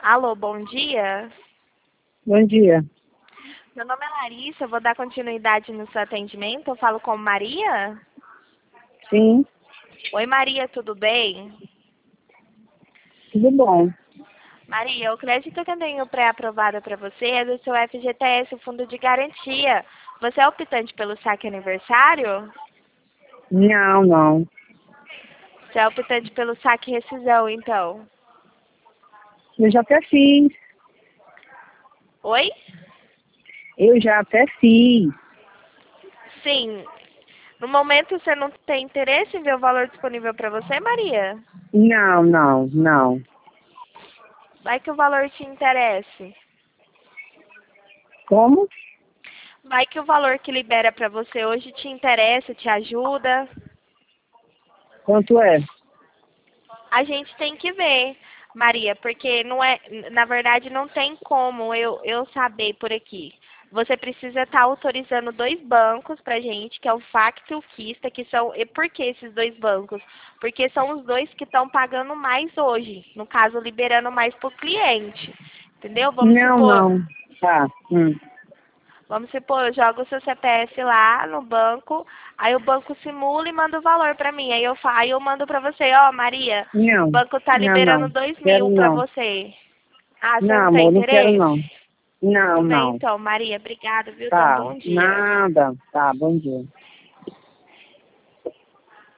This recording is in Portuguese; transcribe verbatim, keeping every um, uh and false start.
Alô, bom dia. Bom dia. Meu nome é Larissa, eu vou dar continuidade no seu atendimento. Eu falo com Maria? Sim, Oi, Maria, tudo bem? tudo bom. Maria, o crédito que eu tenho pré-aprovado para você é do seu F G T S, o Fundo de Garantia. Você é optante pelo saque aniversário? Não, não. Você é optante pelo saque rescisão, então? Eu já até fiz. Oi? Eu já até fiz. Sim. No momento você não tem interesse em ver o valor disponível para você, Maria? Não, não, não. Vai que o valor te interesse. Como? Vai que o valor que libera para você hoje te interessa, te ajuda. Quanto é? A gente tem que ver, Maria, porque não é, na verdade não tem como eu, eu saber por aqui. Você precisa estar autorizando dois bancos pra gente, que é o Facto e o Kista, que são. E por que esses dois bancos? Porque são os dois que estão pagando mais hoje, no caso, liberando mais pro cliente. Entendeu? Vamos Não, supor, não. Tá. Hum. Vamos supor, eu jogo o seu C P F lá no banco, aí o banco simula e manda o valor pra mim. Aí eu, fa- aí eu mando pra você, ó, Maria, o Não. banco tá Não, liberando não. dois Quero mil pra não. você. Ah, você Não, não tem amor, não quero interesse? não. Não, Tudo bem não. então, Maria, obrigada, viu? Tenha um Tá. bom dia. Nada. Tá, bom dia.